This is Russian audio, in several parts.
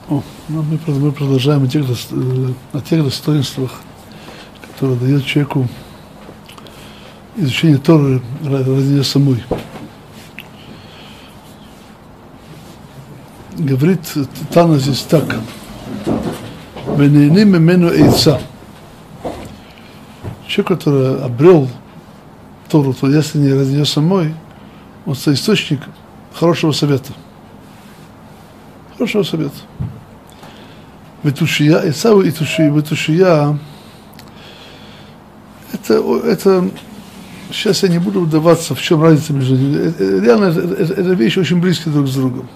Мы продолжаем о тех достоинствах, которые дает человеку изучение Торы ради нее самой. Говорит Тана здесь так: «Венейни мемену эйца». Человек, который обрел Тору, то если не ради нее самой, он источник хорошего совета. Хорошего совета. Ветушия, Исау и Ветушия, это, сейчас я не буду вдаваться, в чем разница между ними. Реально, это вещи очень близкие друг с другом.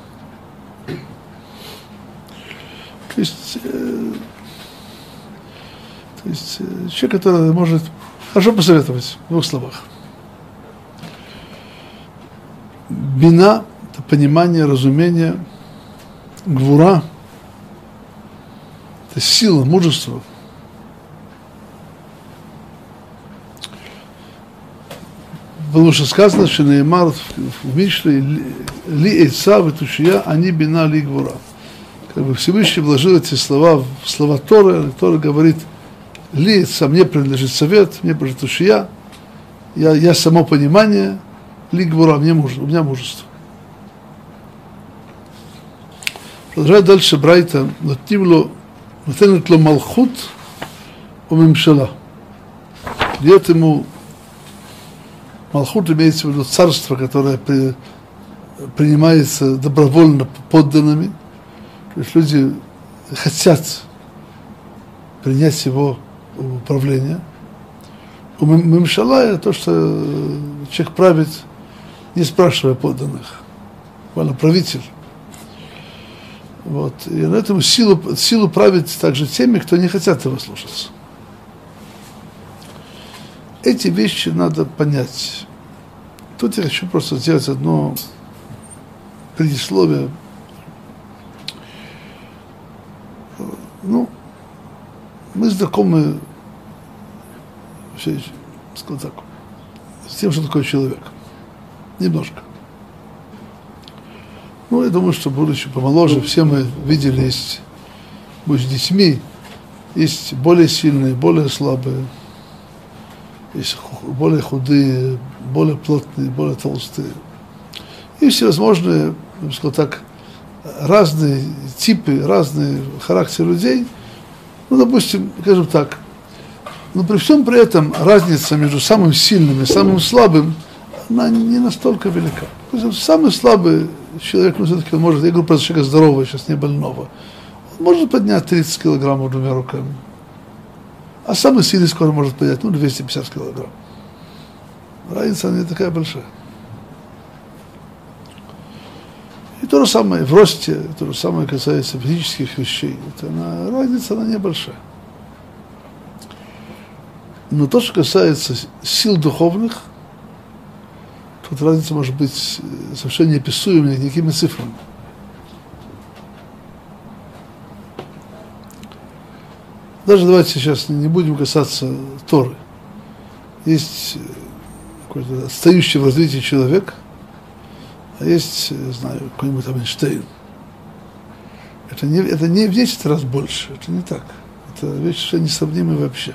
То есть человек, который может хорошо посоветовать, в двух словах. Бина – это понимание, разумение, гвура – это сила, мужество. Было уже сказано, что Неймар в Мишле «Ли эйца ветушия, они бина ли гвура». Как бы Всевышний вложил эти слова в слова Торы. Тора говорит: «Ли эйца, мне принадлежит совет, мне принадлежит тушия, я само понимание, ли гвура, у меня мужество». Продолжает дальше Брайта: «Нотенет ло малхут у мемшала». Дает ему малхут, имеется в виду царство, которое принимается добровольно подданными. То есть люди хотят принять его управление. У мемшала это то, что человек правит, не спрашивая подданных. Буквально правитель. Вот. И на этом силу править также теми, кто не хотят его слушаться. Эти вещи надо понять. Тут я хочу просто сделать одно предисловие. Мы знакомы, скажем так, с тем, что такое человек. Немножко. Я думаю, что, будучи помоложе, все мы видели, есть, будучи детьми, есть более сильные, более слабые, есть более худые, более плотные, более толстые. И всевозможные, я бы сказал так, разные типы, разные характеры людей. Допустим, скажем так, но при всем при этом разница между самым сильным и самым слабым, она не настолько велика. Самый слабый человек, все-таки он может, я говорю про человека здорового, сейчас не больного, он может поднять 30 килограммов двумя руками. А самый сильный скоро может поднять, 250 килограмм. Разница не такая большая. И то же самое в росте, то же самое касается физических вещей. Разница, она небольшая. Но то, что касается сил духовных, тут разница может быть совершенно неописуемой никакими цифрами. Даже давайте сейчас не будем касаться Торы. Есть какой-то отстающий в развитии человек, а есть, я знаю, какой-нибудь там Эйнштейн. Это не в 10 раз больше, это не так. Это вещи несравнимые вообще.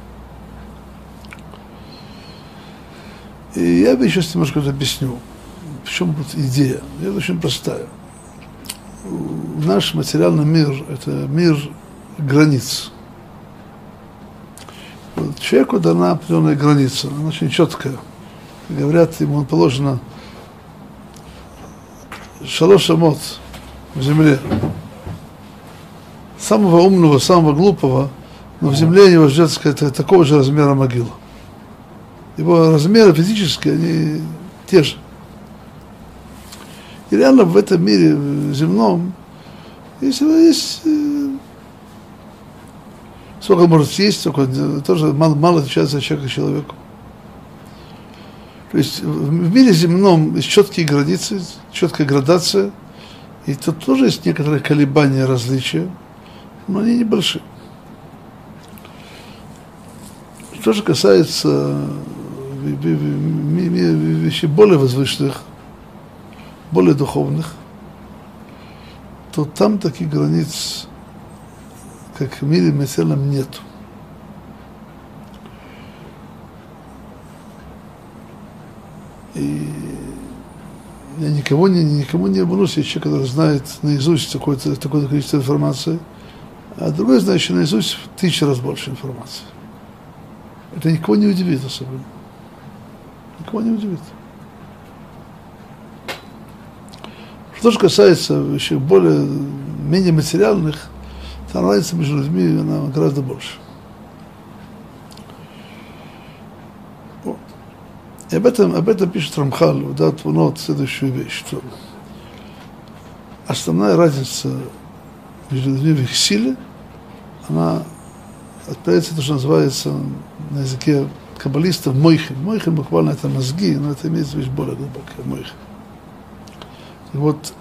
И я сейчас немножко объясню, в чем тут идея. Это очень простая. Наш материальный мир – это мир границ. Вот человеку дана определенная граница, она очень четкая. Говорят, ему положено 3 амот в земле. Самого умного, самого глупого, но в земле его ждет такого же размера могила. Его размеры физические, они те же. И реально в этом мире земном, есть сколько он может съесть, сколько тоже мало отличается от человека к человеку. То есть в мире земном есть четкие границы, четкая градация, и тут тоже есть некоторые колебания, различия, но они небольшие. Что же касается вещей более возвышенных, более духовных, то там таких границ, как в мире материальном, нету. И я никому не обманусь, есть человек, который знает наизусть такое количество информации, а другой, знающий наизусть, в 1000 раз больше информации. Это никого не удивит особенно. Никого не удивит. Что же касается еще менее материальных, там разница между людьми, она гораздо больше. И об этом пишет Рамхаль, вот следующую вещь, что основная разница между людьми в их силе, она отправляется то, что называется на языке каббалистов мойхин. Мойхин буквально это мозги, но это имеется в виду более глубокое мойхин. И вот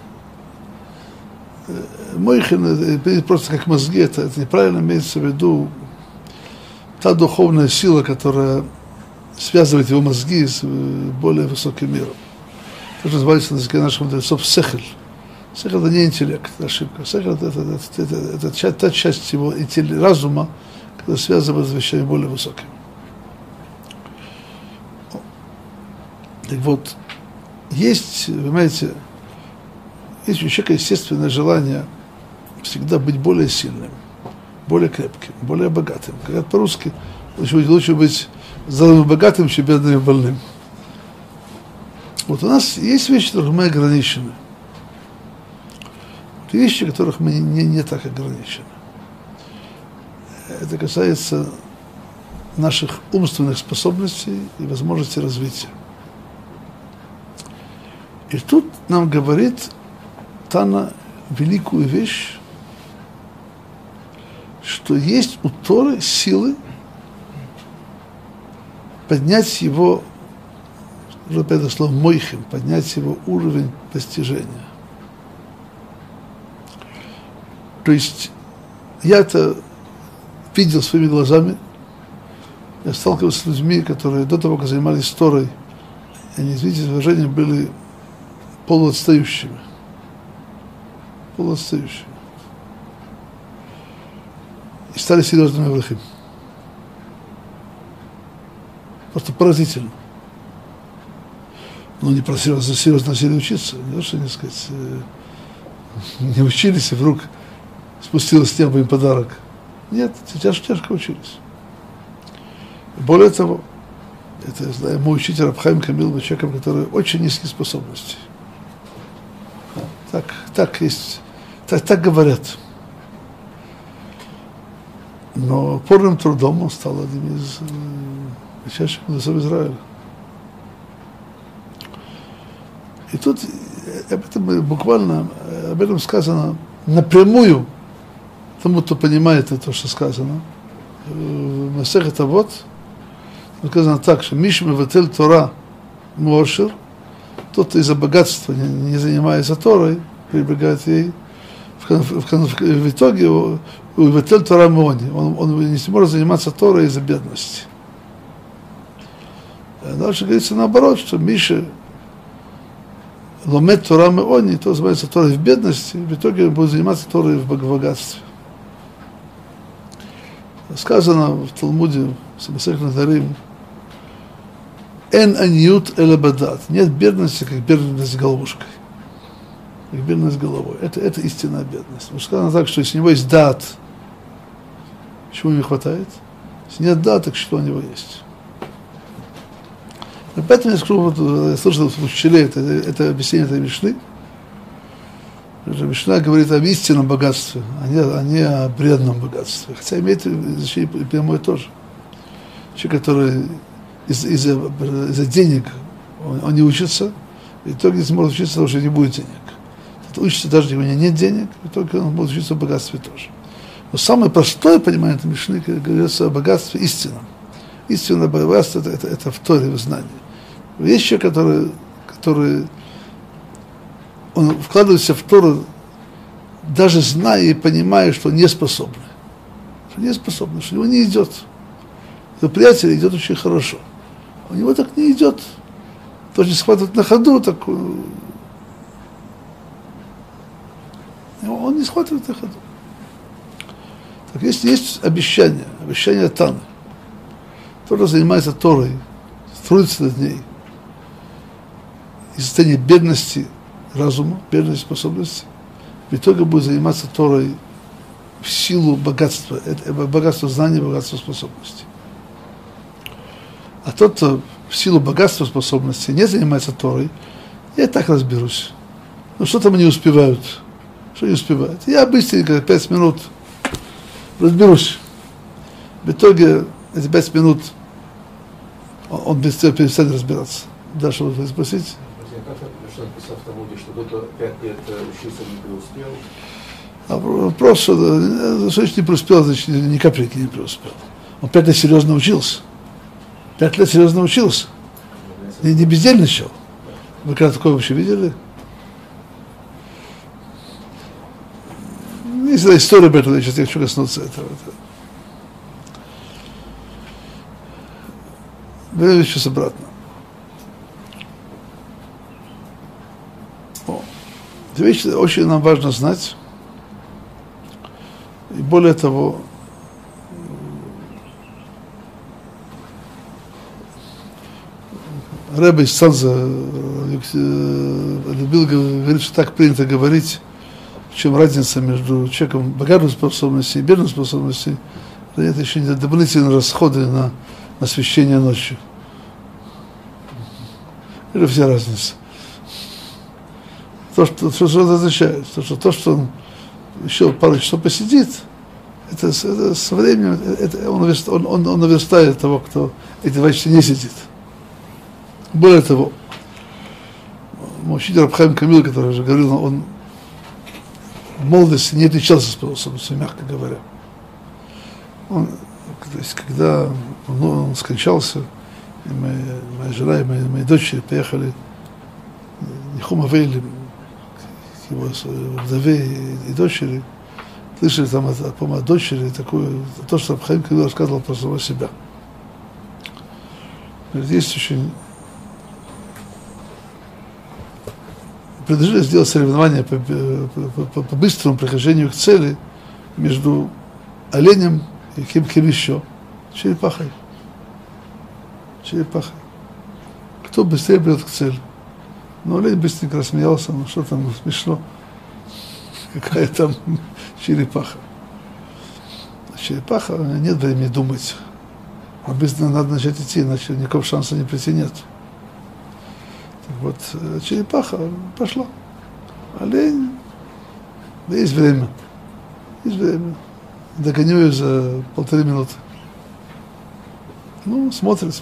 мойхин, просто как мозги, это неправильно имеется в виду та духовная сила, которая связывает его мозги с более высоким миром. То, что называется на языке наших мудрецов сехель. Сехель это не интеллект, это ошибка. Сехель это та часть его разума, которая связывает с вещами более высокими. Так вот, есть, вы понимаете, есть у человека естественное желание всегда быть более сильным, более крепким, более богатым. Говорят по-русски, лучше быть здоровым и богатым, чем бедным и больным. Вот у нас есть вещи, в которых мы ограничены. Вещи, в которых мы не так ограничены. Это касается наших умственных способностей и возможностей развития. И тут нам говорит Тана великую вещь, что есть у Торы силы поднять его, уже опять это слово мойхим, поднять его уровень постижения. То есть я это видел своими глазами, я сталкивался с людьми, которые до того, как занимались Торой, они, извините за выражение, были полуотстающими. И стали серьезными аврахим. Просто поразительно. Но не про серьезно начали учиться, не то, что, не сказать, не учились, и вдруг спустилась с неба им подарок. Нет, тяжко учились. Более того, это, я знаю, мой учитель Рав Хаим Камил был человеком, который очень низкие способности. Так есть, так говорят. Но упорным трудом он стал одним из величайших мудрецов Израиля. И тут об этом буквально, об этом сказано напрямую тому, кто понимает это, что сказано. В Масехет Авот сказано так, что Миш меватель Тора Мошер, тот, кто из-за богатства не занимается Торой, прибегает ей, в итоге меватель Тора Мони, он не сможет заниматься Торой из-за бедности. Дальше говорится наоборот, что Миша ломет Тора Мони, то занимается Торой в бедности, в итоге он будет заниматься Торой в богатстве. Сказано в Талмуде, в Масехет Недарим, «Эн аньют эла бадат». Нет бедности, как бедность головушкой. Как бедность головой. Это истинная бедность. Потому что сказано так, что если у него есть дат, чего ему не хватает? Если нет дат, так что у него есть? И поэтому я слышал в учителе это объяснение этой Мишны. Мишна говорит об истинном богатстве, а не о бредном богатстве. Хотя имеет значение прямое тоже. Человек, который из-за денег он не учится, в итоге не сможет учиться, потому что не будет денег. Кто учится даже, если у него нет денег, в итоге он будет учиться в богатстве тоже. Но самое простое понимание этой Мишны, как говорится о богатстве истинном. Истинное богатство это в Торе, в знании. Вещи, которые он вкладывается в Тору, даже зная и понимая, что не способны. Что не способны, что у него не идет. Его приятель идет очень хорошо. У него так не идет. То, что схватывает на ходу, так он не схватывает на ходу. Так есть обещание Таны. Тот, кто занимается Торой, трудится над ней, из состояния бедности разума, бедности способности, в итоге будет заниматься Торой в силу богатства, богатства знаний, богатства способностей. А тот, кто в силу богатства способностей не занимается Торой, я и так разберусь. Ну что там они успевают? Что не успевают? Я быстренько, 5 минут разберусь. В итоге эти 5 минут он быстрее перестанет разбираться. Дальше вы спросите. Как Рошан писал в Талмуде, что кто 5 лет учился, не преуспел? А вопрос, что значит не преуспел, значит ни капельки не преуспел. Он 5 лет серьезно учился. 5 лет серьезно учился. Не бездельничал. Вы когда такое вообще видели? Есть история об этом, я сейчас хочу коснуться этого. Вернемся сейчас обратно. Эти вещи очень нам важно знать. И более того, Ребе из Цанза любил говорить, что так принято говорить, в чем разница между человеком богатым способностью и бедным способностью. Это еще не дополнительные расходы на освещение ночью. Это вся разница. Что это означает? То, что он еще пару часов посидит, это со временем он наверстает того, кто эти 2 часа не сидит. Более того, мой учитель Рабхаим Камил, который уже говорил, он в молодости не отличался способностью, мягко говоря. То есть, когда он скончался, и моя жена и мои дочери поехали Нихум Авейли к его вдове и дочери, слышали там от дочери такое, то, что Рабхаим Камил рассказывал про самого себя. Говорит, есть очень... Предложили сделать соревнование по быстрому прохождению к цели между оленем и кем еще? Черепахой. Кто быстрее придет к цели? Ну, олень быстренько рассмеялся, ну что там смешно. Какая там черепаха. Черепаха, нет времени думать. А быстро надо начать идти, иначе никакого шанса не прийти нет. Вот черепаха пошла. Олень, да есть время. Догоню ее за 1,5 минуты. Ну, смотрит.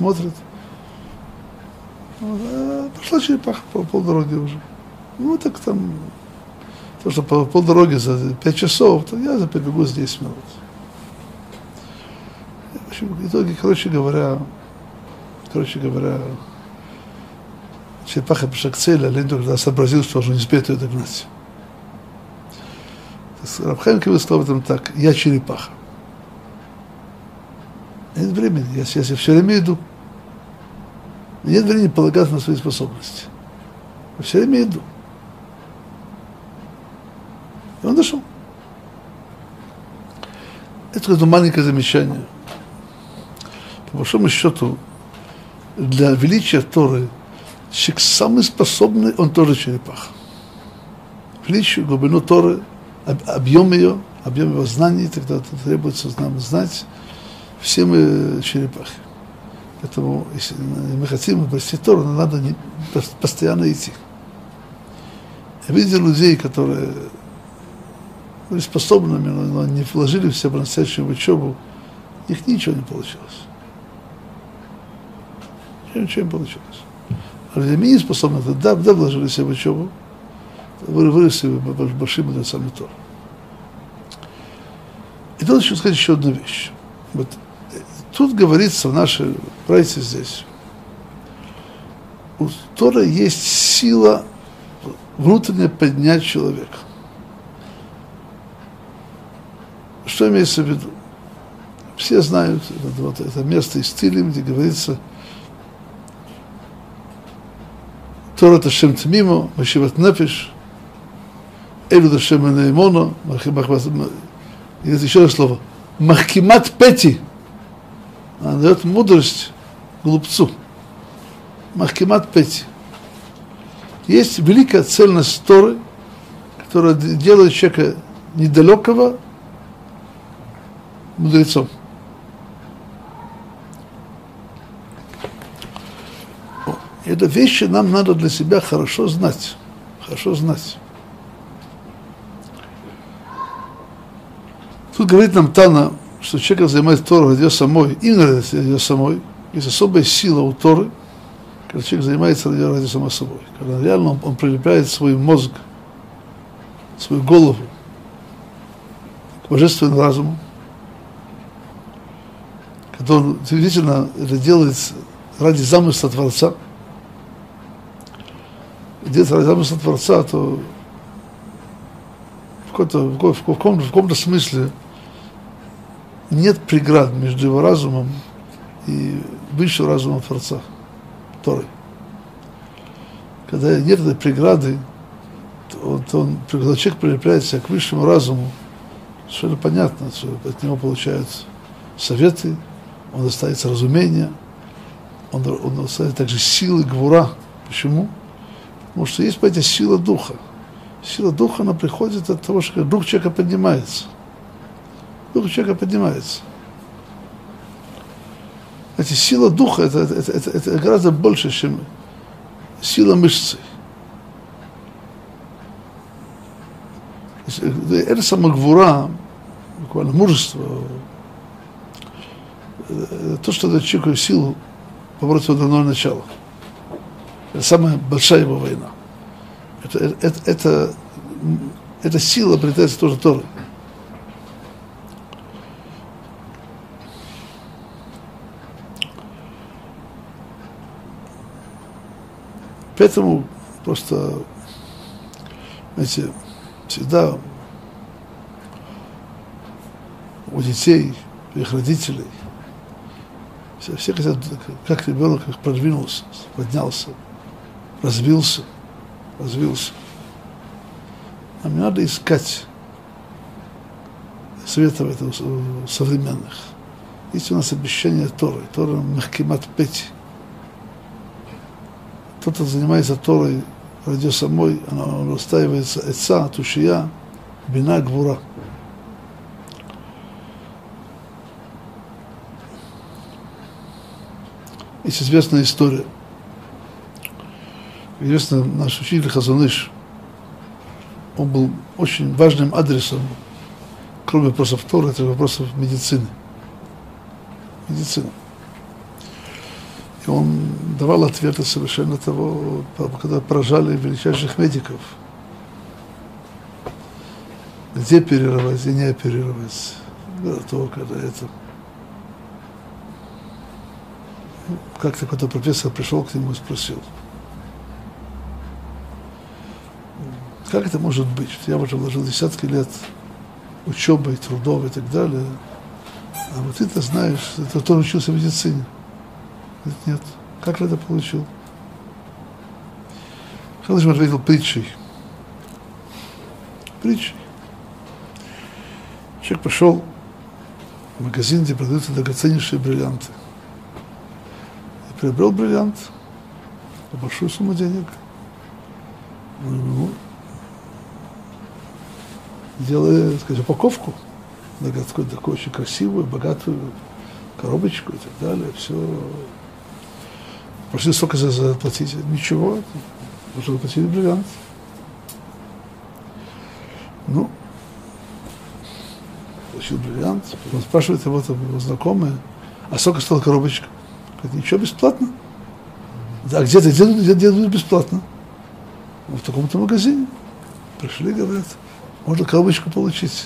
Пошла черепаха по полдороги уже. Ну, так там, то, что по полдороги за 5 часов, то я побегу за 10 минут. В общем, в итоге, короче говоря, черепаха пришла к цели, олень только сообразил, что уже не успеет ее догнать. Рабхаим Камил сказал об этом так: я черепаха. Нет времени, я все время иду. Нет времени полагаться на свои способности. Я все время иду. И он дошел. Это маленькое замечание. По большому счету, для величия Торы человек самый способный, он тоже черепаха. Величию, глубину Торы, объем его знаний, тогда требуется нам знать, все мы черепахи. Поэтому, если мы хотим обрести Тору, нам надо постоянно идти. Я видел людей, которые были способными, но не вложили в себя по-настоящему в учебу, у них ничего не получилось. Ничего не получилось. А люди менее способны, да, вложили в себя в учебу, выросли большими мудрецами Торы. И тут хочу сказать еще одну вещь. Вот тут говорится в нашей братье здесь. У Торы есть сила внутренне поднять человека. Что имеется в виду? Все знают это место из Тилим, где говорится: Тора это Шем Тмимо, Машиват Нефиш. Элю Дашем Наимоно, есть еще раз слово, Махкимат Пети, она дает мудрость глупцу. Махкимат Пети. Есть великая цельность Торы, которая делает человека недалекого мудрецом. Это вещи нам надо для себя хорошо знать. Хорошо знать. Тут говорит нам Тана, что человек занимается Торой ради ее самой, именно ради ее самой. Есть особая сила у Торы, когда человек занимается ради самой собой. Когда реально он прилепляет свой мозг, свою голову к божественному разуму. Когда он действительно это делает ради замысла Творца. Где-то ради замысла Творца, то в каком-то смысле нет преград между его разумом и высшим разумом Творца, Торы. Когда нет этой преграды, когда человек прилепляется к высшему разуму, совершенно понятно, что от него получают советы, он достается разумения, он достает также силы гвура. Почему? Потому что есть, понимаете, сила духа. Сила духа, она приходит от того, что дух человека поднимается. Дух человека поднимается. Эти сила духа, это гораздо больше, чем сила мышцы. Это самогвура, буквально мужество, то, что дает человеку силу побороть свое дурное начало. Это самая большая его война. Эта сила обретается тоже Торой. Поэтому просто, знаете, всегда у детей, у их родителей, все хотят, как ребенок их продвинулся, поднялся, развился. А мне надо искать советов этого современных. Есть у нас обещание Торы. Тора Махкимат Пети. Тот, кто занимается Торой ради самой, он устраивается Эца, Тушия, Бина, Гвура. Есть известная история. Известно, наш учитель Хазон Иш, он был очень важным адресом, кроме вопросов Торы, это вопросов медицины. И он давал ответы совершенно того, когда поражали величайших медиков. Где оперировать, где не оперировать. Когда это. Как-то какой-то профессор пришел к нему и спросил, как это может быть? Я уже вложил десятки лет учебы, трудов и так далее, а вот ты-то знаешь, ты тоже учился в медицине. Говорит, нет. Как ты это получил? Хазон ответил притчей. Человек пошел в магазин, где продаются драгоценнейшие бриллианты. И приобрел бриллиант за большую сумму денег. Делая, сказать, упаковку, такую очень красивую, богатую коробочку и так далее, все. Пошли сколько заплатить? Ничего, уже заплатили бриллиант. Получил бриллиант, он спрашивает его знакомые, а сколько стоила коробочка? Говорит, ничего, бесплатно. Да, где бесплатно? В таком-то магазине. Пришли, говорят, можно коробочку получить.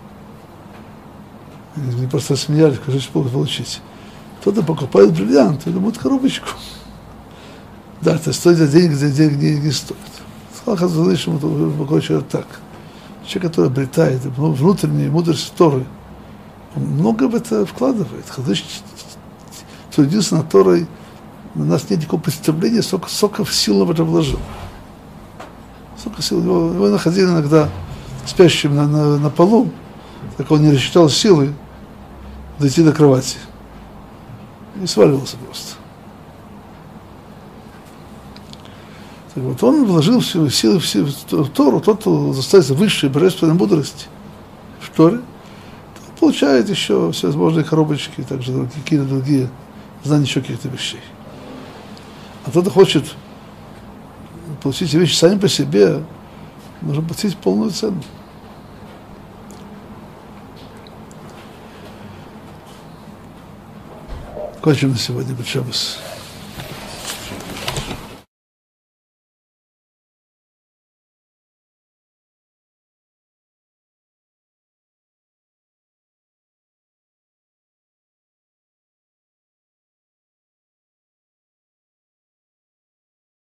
Они просто смеялись, скажи, что могут получить. Кто-то покупает бриллиант, и думает коробочку. Да, это стоит денег, где денег не стоит. Сказал Хазон Иш, ему так. Человек, который обретает внутреннюю мудрость Торы, он много в это вкладывает. Хазон Иш трудился над Торой, у нас нет никакого представления, сколько сил он в это вложил. Сколько сил. Его находили иногда спящим на полу, так он не рассчитал силы дойти до кровати. И сваливался просто. Так вот, он вложил всю силы в Тору, тот, кто заставится высшей божественной мудрости в Торе, тот получает еще всевозможные коробочки, также какие-то другие знания еще каких-то вещей. А тот, кто хочет получить эти вещи сами по себе, нужно платить полную цену. Кончим на сегодня. Бет Шаббос.